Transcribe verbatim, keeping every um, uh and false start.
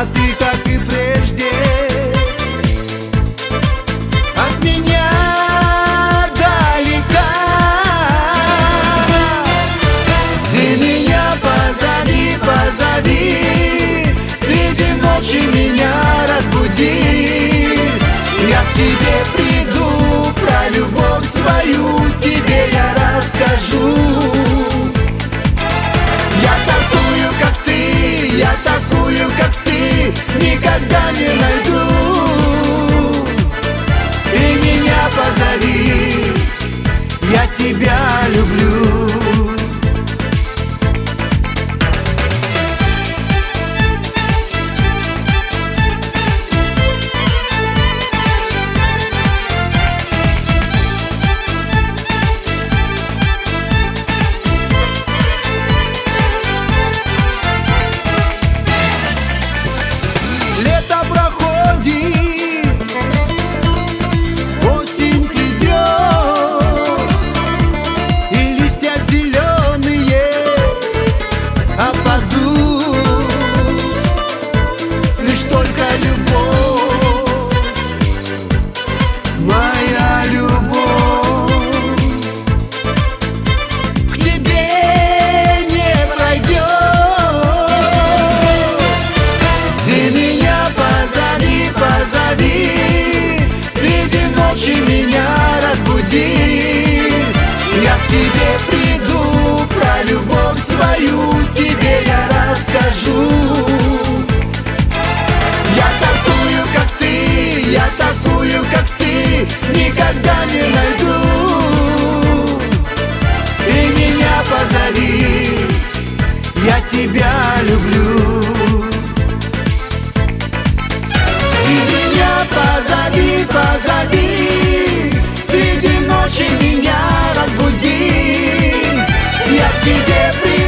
а ты, как и прежде, от меня далека. Ты меня позови, позови, среди ночи меня разбуди. Я к тебе приду, про любовь свою тебе я расскажу. Я такую, как ты, я такую, как ты, никогда не найду. Ты меня позови, я тебя люблю. Лето проходит, осень придет, и листья зеленые опадут. Лишь только любовь, моя любовь, к тебе не пройдет. Ты меня позови, позови, среди ночи меня разбуди. Я к тебе приду, про любовь свою тебе я расскажу. Я такую, как ты, я такую, как ты, никогда не найду. Ты меня позови, я тебя люблю. Ты меня позови, позови, среди ночи меня разбуди. Я к тебе приду.